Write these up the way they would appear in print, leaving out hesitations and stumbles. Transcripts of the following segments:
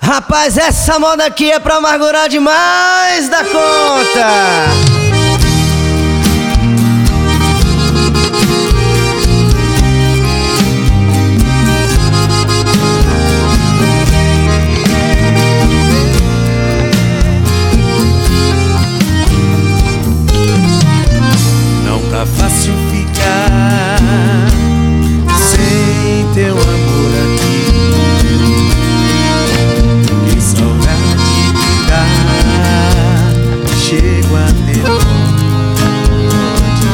Rapaz, essa moda aqui é pra amargurar demais da conta. Não tá fácil ficar sem teu amor aqui. Que saudade que dá, chego a ter dó de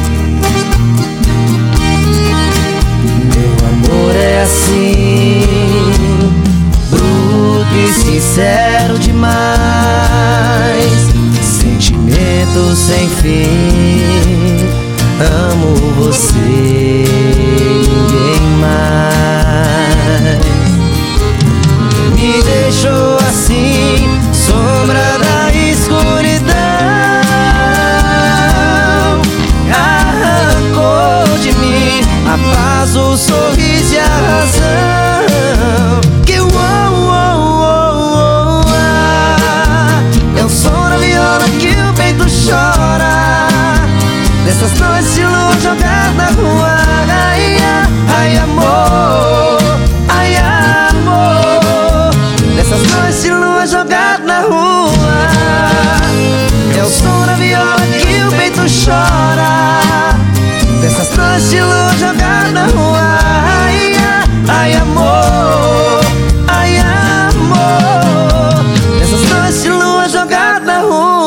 mim. Meu amor é assim, bruto e sincero demais, sentimento sem fim. Amo você, ninguém mais. Me deixou assim, sombra da escuridão. Arrancou de mim a paz, o sorriso e a razão. Que é o som da viola que o peito chora. Dessas noites de lua jogada na rua. Ai, ai, amor, ai, amor. Dessas noites de lua jogada na rua. É o som da viola que o peito chora. Dessas noites de lua jogada na rua. Ai, ai, amor, ai, amor. Dessas noites de lua jogada na rua.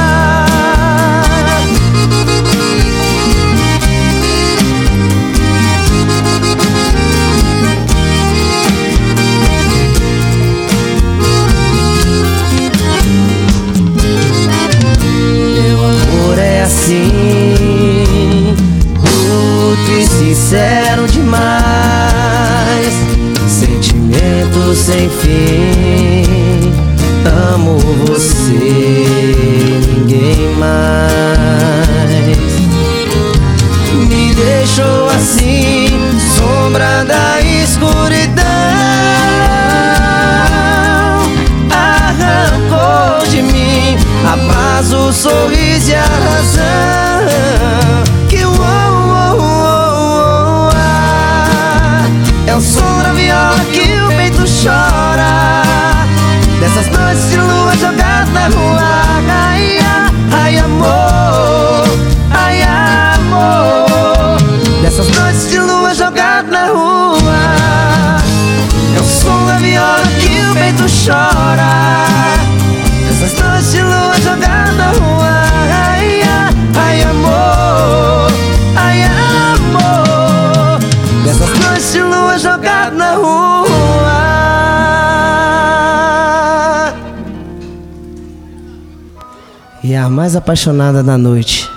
Assim, bruto e sincero demais, sentimento sem fim. Amo você, ninguém mais. Me deixou assim, sombra da escuridão. Arrancou de mim a paz, o sorriso e a razão. Que é o som da viola que o peito chora. Dessas noites de lua jogada na rua. Ai, ai, amor, ai, amor. Dessas noites de lua jogada na rua. É o som da viola que o peito chora. Dessas noites de lua jogada na rua. Ai, ai, amor, ai, amor. Dessas noites de lua jogada na rua. E a mais apaixonada da noite.